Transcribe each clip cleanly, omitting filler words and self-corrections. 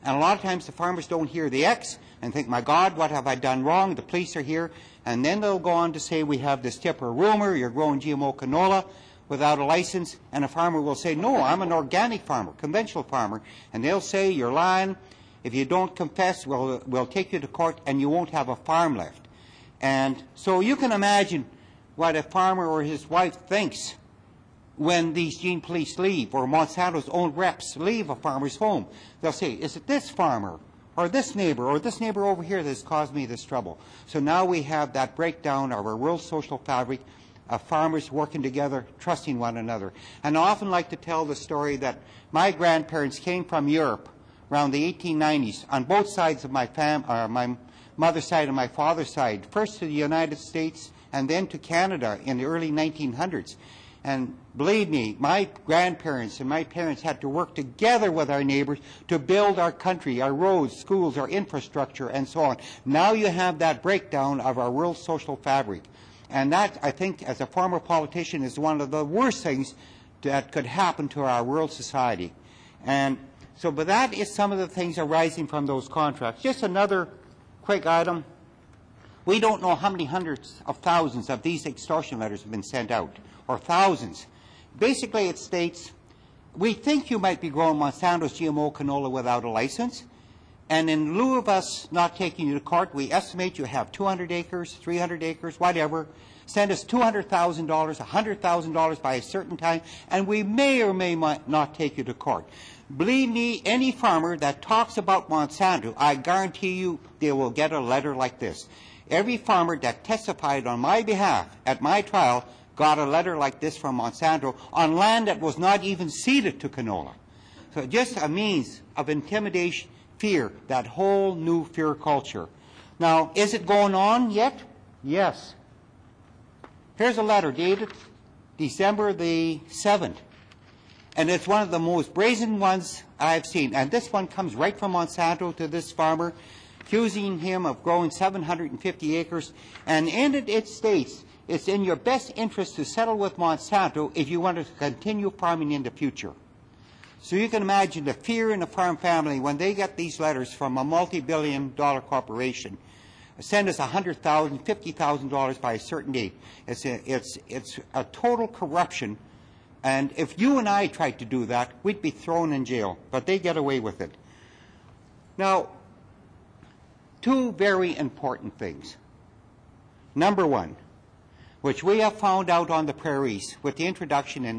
And a lot of times the farmers don't hear the X and think, my God, what have I done wrong? The police are here. And then they'll go on to say, we have this tip or rumor, you're growing GMO canola without a license. And a farmer will say, no, I'm an organic farmer, conventional farmer. And they'll say, you're lying. If you don't confess, we'll take you to court and you won't have a farm left. And so you can imagine what a farmer or his wife thinks when these gene police leave, or Monsanto's own reps leave a farmer's home. They'll say, is it this farmer or this neighbor over here that's caused me this trouble? So now we have that breakdown of our rural social fabric of farmers working together, trusting one another. And I often like to tell the story that my grandparents came from Europe around the 1890s on both sides of my mother's side and my father's side, first to the United States and then to Canada in the early 1900s. And believe me, my grandparents and my parents had to work together with our neighbors to build our country, our roads, schools, our infrastructure, and so on. Now you have that breakdown of our rural social fabric. And that, I think, as a former politician, is one of the worst things that could happen to our rural society. And so, but that is some of the things arising from those contracts. Just another quick item. We don't know how many hundreds of thousands of these extortion letters have been sent out, or thousands. Basically, it states, we think you might be growing Monsanto's GMO canola without a license, and in lieu of us not taking you to court, we estimate you have 200 acres, 300 acres, whatever. Send us $200,000, $100,000 by a certain time, and we may or may not take you to court. Believe me, any farmer that talks about Monsanto, I guarantee you they will get a letter like this. Every farmer that testified on my behalf at my trial got a letter like this from Monsanto on land that was not even ceded to canola. So just a means of intimidation, fear, that whole new fear culture. Now, is it going on yet? Yes. Here's a letter dated December the 7th. And it's one of the most brazen ones I've seen. And this one comes right from Monsanto to this farmer, accusing him of growing 750 acres. And in it, it states, it's in your best interest to settle with Monsanto if you want to continue farming in the future. So you can imagine the fear in the farm family when they get these letters from a multi-billion-dollar corporation. Send us $100,000, $50,000 by a certain date. It's a total corruption. And if you and I tried to do that, we'd be thrown in jail. But they get away with it. Now, two very important things. Number one, which we have found out on the prairies with the introduction in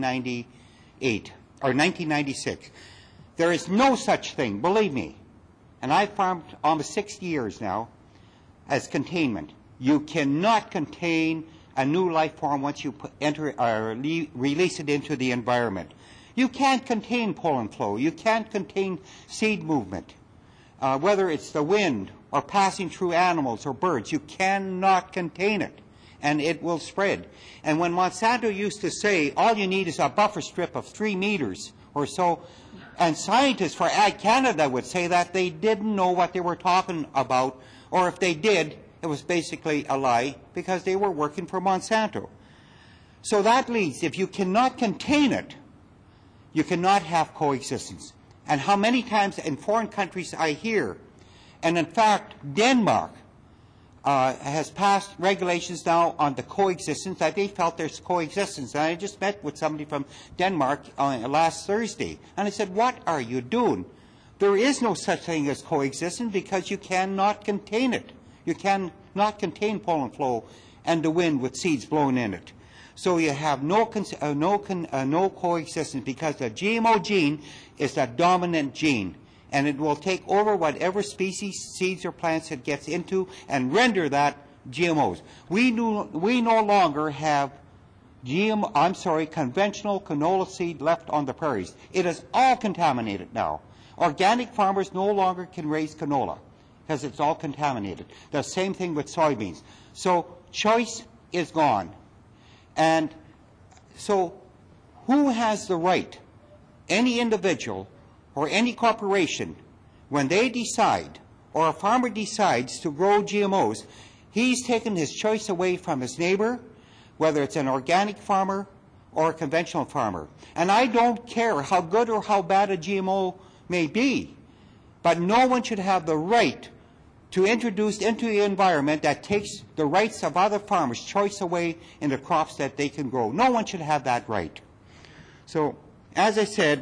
1998 or 1996. There is no such thing, believe me, and I've farmed almost 60 years now, as containment. You cannot contain a new life form once you release it into the environment. You can't contain pollen flow. You can't contain seed movement. Whether it's the wind or passing through animals or birds, you cannot contain it, and it will spread. And when Monsanto used to say, all you need is a buffer strip of 3 meters or so, and scientists for Ag Canada would say that, they didn't know what they were talking about, or if they did, it was basically a lie because they were working for Monsanto. So that leads, if you cannot contain it, you cannot have coexistence. And how many times in foreign countries I hear, and in fact, Denmark has passed regulations now on the coexistence, that they felt there's coexistence. And I just met with somebody from Denmark last Thursday, and I said, what are you doing? There is no such thing as coexistence because you cannot contain it. You cannot contain pollen flow and the wind with seeds blowing in it. So you have no coexistence because the GMO gene is the dominant gene, and it will take over whatever species, seeds, or plants it gets into and render that GMOs. We no longer have conventional canola seed left on the prairies. It is all contaminated now. Organic farmers no longer can raise canola because it's all contaminated. The same thing with soybeans. So choice is gone. And so who has the right, any individual or any corporation, when they decide, or a farmer decides to grow GMOs, he's taken his choice away from his neighbor, whether it's an organic farmer or a conventional farmer. And I don't care how good or how bad a GMO may be, But no one should have the right to introduce into the environment that takes the rights of other farmers' choice away in the crops that they can grow. No one should have that right. So, as I said,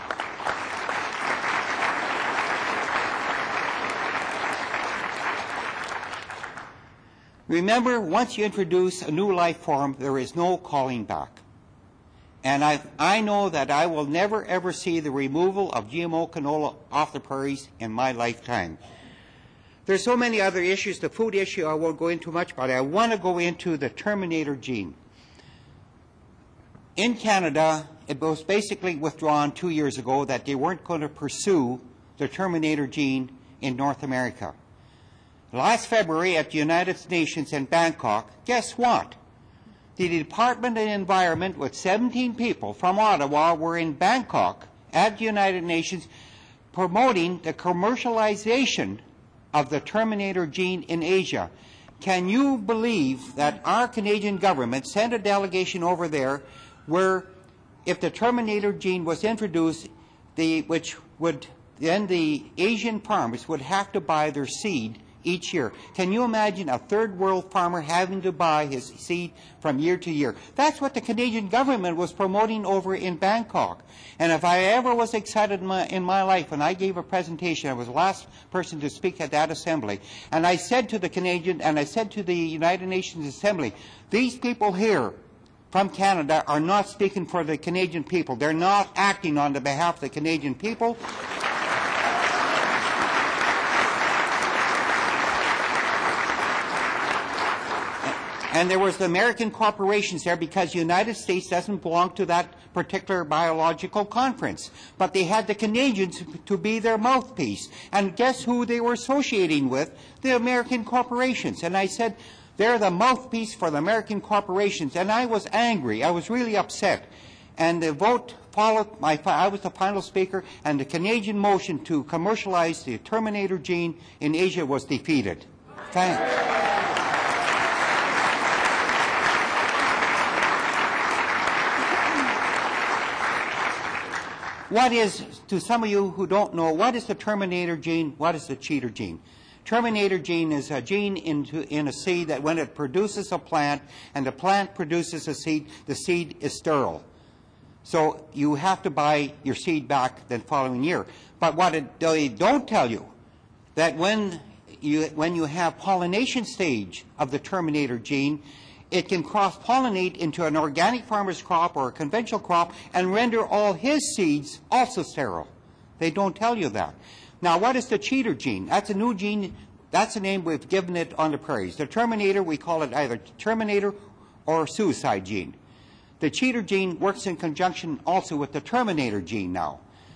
remember, once you introduce a new life form, there is no calling back. And I know that I will never, ever see the removal of GMO canola off the prairies in my lifetime. There's so many other issues. The food issue I won't go into much, but I want to go into the Terminator gene. In Canada, it was basically withdrawn 2 years ago that they weren't going to pursue the Terminator gene in North America. Last February at the United Nations in Bangkok, guess what? The Department of the Environment with 17 people from Ottawa were in Bangkok at the United Nations promoting the commercialization of the Terminator gene in Asia. Can you believe that our Canadian government sent a delegation over there where if the Terminator gene was introduced, which would then the Asian farmers would have to buy their seed each year. Can you imagine a third world farmer having to buy his seed from year to year? That's what the Canadian government was promoting over in Bangkok. And if I ever was excited in my life, when I gave a presentation, I was the last person to speak at that assembly, and I said to the Canadian, and I said to the United Nations Assembly, these people here from Canada are not speaking for the Canadian people. They're not acting on the behalf of the Canadian people. And there was the American corporations there because the United States doesn't belong to that particular biological conference. But they had the Canadians to be their mouthpiece. And guess who they were associating with? The American corporations. And I said, they're the mouthpiece for the American corporations. And I was angry. I was really upset. And the vote followed. I was the final speaker. And the Canadian motion to commercialize the Terminator gene in Asia was defeated. Thanks. What is, to some of you who don't know, what is the Terminator gene? What is the cheater gene? Terminator gene is a gene in a seed that when it produces a plant and the plant produces a seed, the seed is sterile. So you have to buy your seed back the following year. But what they don't tell you, that when you have pollination stage of the Terminator gene, it can cross-pollinate into an organic farmer's crop or a conventional crop and render all his seeds also sterile. They don't tell you that. Now, what is the cheater gene? That's a new gene. That's the name we've given it on the prairies. The Terminator, we call it either Terminator or suicide gene. The cheater gene works in conjunction also with the Terminator gene now.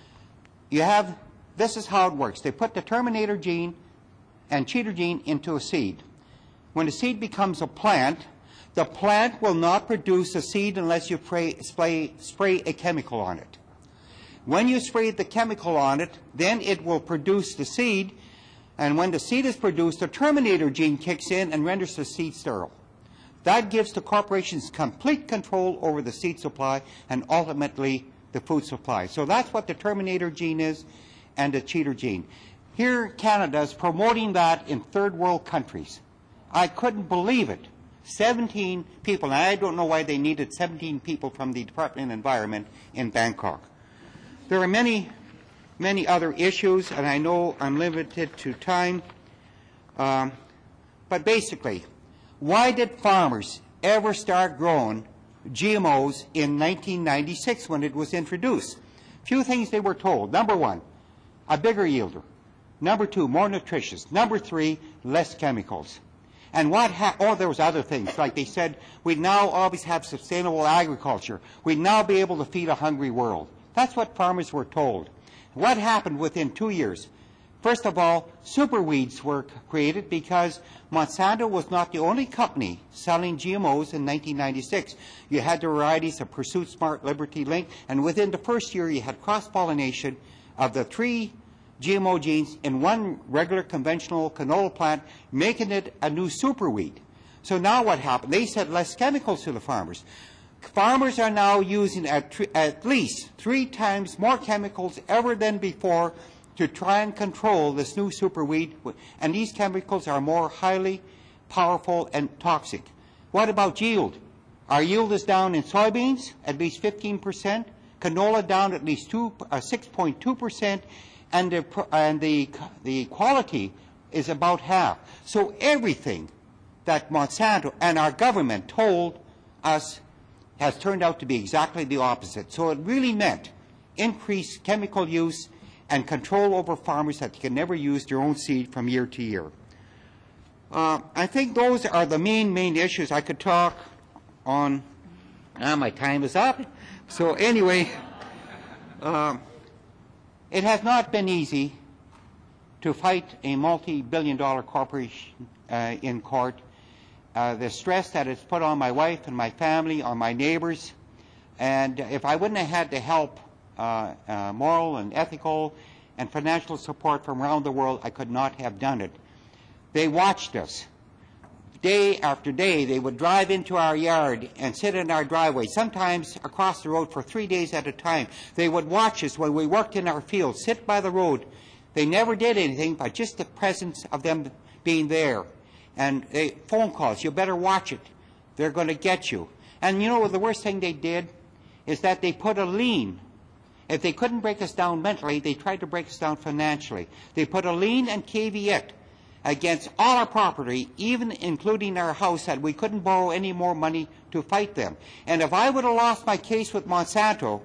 This is how it works. They put the Terminator gene and cheater gene into a seed. When the seed becomes a plant, the plant will not produce a seed unless you spray a chemical on it. When you spray the chemical on it, then it will produce the seed, and when the seed is produced, the Terminator gene kicks in and renders the seed sterile. That gives the corporations complete control over the seed supply and ultimately the food supply. So that's what the Terminator gene is and the cheater gene. Here, Canada is promoting that in third world countries. I couldn't believe it. 17 people, and I don't know why they needed 17 people from the Department of Environment in Bangkok. There are many, many other issues, and I know I'm limited to time. But basically, why did farmers ever start growing GMOs in 1996 when it was introduced? Few things they were told. Number one, a bigger yielder. Number two, more nutritious. Number three, less chemicals. And there was other things, like they said, we'd now always have sustainable agriculture. We'd now be able to feed a hungry world. That's what farmers were told. What happened within 2 years? First of all, super weeds were created because Monsanto was not the only company selling GMOs in 1996. You had the varieties of Pursuit Smart, Liberty Link, and within the first year you had cross-pollination of the 3 GMO genes in one regular conventional canola plant, making it a new superweed. So now what happened? They said less chemicals to the farmers. Farmers are now using at least 3 times more chemicals ever than before to try and control this new superweed, and these chemicals are more highly powerful and toxic. What about yield? Our yield is down in soybeans at least 15%, canola down at least 6.2%, and the quality is about half. So everything that Monsanto and our government told us has turned out to be exactly the opposite. So it really meant increased chemical use and control over farmers that they can never use their own seed from year to year. I think those are the main issues. I could talk on. My time is up. So anyway, it has not been easy to fight a multi-billion-dollar corporation in court. The stress that it's put on my wife and my family, on my neighbors, and if I wouldn't have had the help, moral and ethical and financial support from around the world, I could not have done it. They watched us. Day after day, they would drive into our yard and sit in our driveway, sometimes across the road for 3 days at a time. They would watch us when we worked in our fields, sit by the road. They never did anything but just the presence of them being there. And phone calls, you better watch it. They're going to get you. And you know, the worst thing they did is that they put a lien. If they couldn't break us down mentally, they tried to break us down financially. They put a lien and caveat against all our property, even including our house, that we couldn't borrow any more money to fight them. And if I would have lost my case with Monsanto,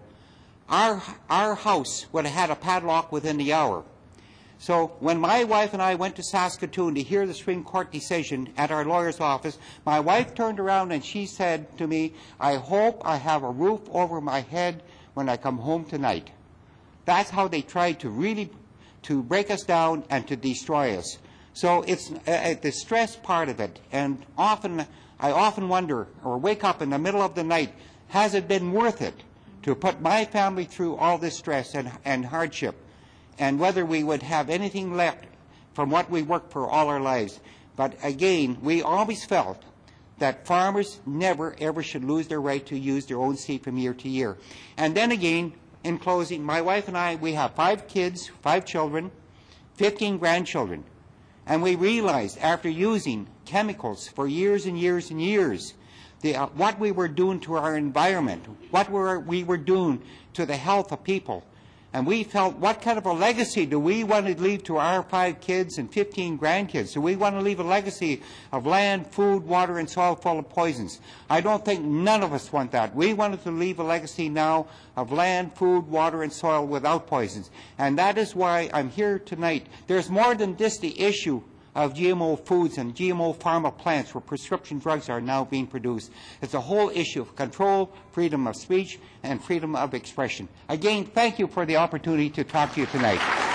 our house would have had a padlock within the hour. So when my wife and I went to Saskatoon to hear the Supreme Court decision at our lawyer's office, my wife turned around and she said to me, "I hope I have a roof over my head when I come home tonight." That's how they tried to really to break us down and to destroy us. So it's the stress part of it. And I often wonder or wake up in the middle of the night, has it been worth it to put my family through all this stress and hardship? And whether we would have anything left from what we worked for all our lives. But again, we always felt that farmers never, ever should lose their right to use their own seed from year to year. And then again, in closing, my wife and I, we have 5 kids, 5 children, 15 grandchildren. And we realized after using chemicals for years and years and years, what we were doing to our environment, what we were doing to the health of people. And we felt, what kind of a legacy do we want to leave to our 5 kids and 15 grandkids? Do we want to leave a legacy of land, food, water, and soil full of poisons? I don't think none of us want that. We wanted to leave a legacy now of land, food, water, and soil without poisons. And that is why I'm here tonight. There's more than just the issue of GMO foods and GMO pharma plants where prescription drugs are now being produced. It's a whole issue of control, freedom of speech, and freedom of expression. Again, thank you for the opportunity to talk to you tonight.